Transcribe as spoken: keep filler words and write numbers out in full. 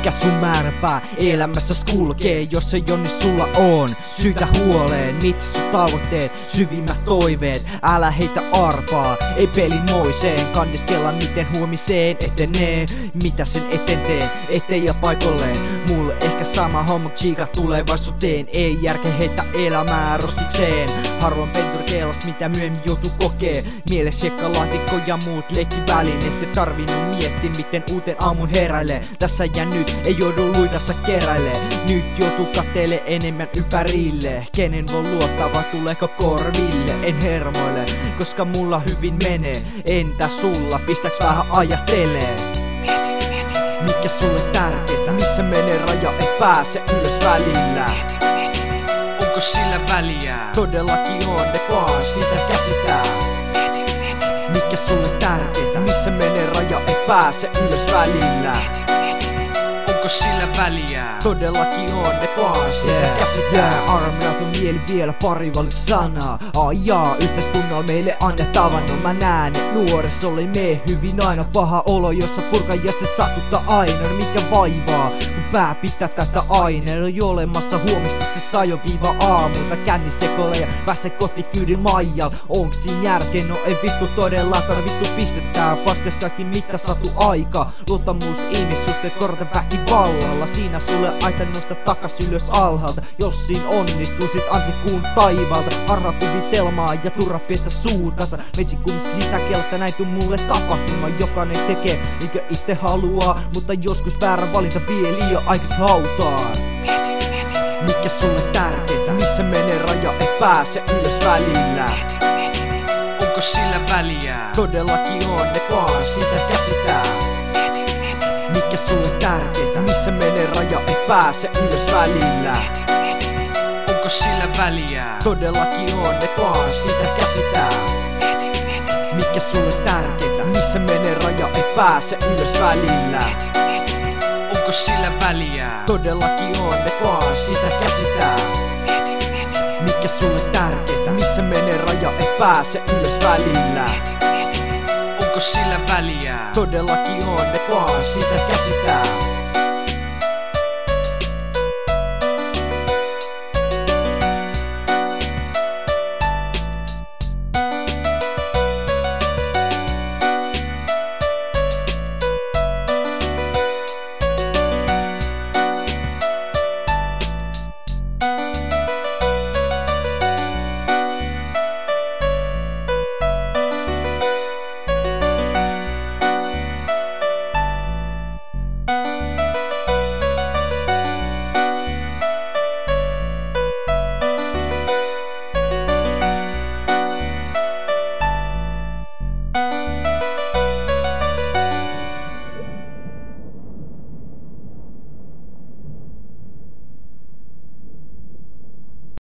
Mikä sun määränpää elämässä kulkee, jos ei onni sulla on syytä huoleen. Mieti sun tavoitteet, syvimmät toiveet, älä heitä arpaa, ei pelin moiseen. Kandiskella miten huomiseen etenee, mitä sen eteen teen, ettei jää paikolleen. Mulle ehkä sama homma chiika tulevaisuuteen, ei järkeä heitä elämää roskikseen. Harvoin pentur keelas mitä myöhemmin joutuu kokee, mielessä hiekkalaattikko ja muut leikkivälineet. Ei tarvinnut miettiä miten uuteen aamun heräilee, tässä ja nyt ei joudu luitassa keräilee. Nyt joutuu kattelee enemmän ympärille, kenen voi luottaa vai tuleeko korville. En hermoile, koska mulla hyvin menee, entä sulla, pistäks vähän ajattelee? Mieti, mieti, mikä sulle tärkeetä, missä menee raja, ei pääse ylös välillä. mieti, mieti, Onko sillä väliä? Todellakin on, ne vaan sitä käsitään. mieti, mieti, Mikä sulle tärkeetä, missä menee raja, ei pääse ylös välillä. mieti, Onko sillä väliä? Todellakin on, ne vaan sitä käsitään. Armeatu mieli vielä pari valit sanaa. Ai jaa, yhteiskunnalla meille annettavan. No mä näen, et nuoressa oli me hyvin aina paha olo, jossa purka ja se satuttaa aina. No mikä vaivaa, kun pää pitää tätä aineen. On jo olemassa huomista se sajo viiva aamulta. Känni sekoile ja pääse koti kyydin maijal. Onks siinä järkeä? No ei vittu todellakaan, vittu pistetään paskas kaikki mitä satu aika. Luottamus ihmissuhteet korten väkivallalla. Siinä sulle aita nosta takas ylös alhaalta. Jos siinä onnistuisit ansi kuun taivalta. Harha kuvitelmaa ja turha piestä suutansa. Meitsi kumminkin sitä kieltä näin tuu mulle tapahtumaan. Jokainen tekee niinkö itse haluaa, mutta joskus väärä valinta vie liian aikais hautaan. mieti, mieti, Mikä sulle tärkeetä, missä menee raja, ei pääse ylös välillä. mieti, Onko sillä väliä? Todellakin on, ne vaan sitä käsitään. mieti, mieti, Mikä sulle tärkeetä, missä menee raja, ei pääse ylös välillä. mieti, Onko sillä väliä? Todellakin on, ne vaan sitä käsitään. mieti, mieti, Mikä sulle tärkeetä, missä menee raja, ei pääse ylös välillä. mieti, Onko sillä väliä? Todellakin on, ne vaan sitä käsitään. mieti, mieti, Mikä sulle tärkeetä, missä menee raja, ei pääse ylös välillä. mieti, Onko sillä väliä? Todellakin on, ne vaan sitä käsitään.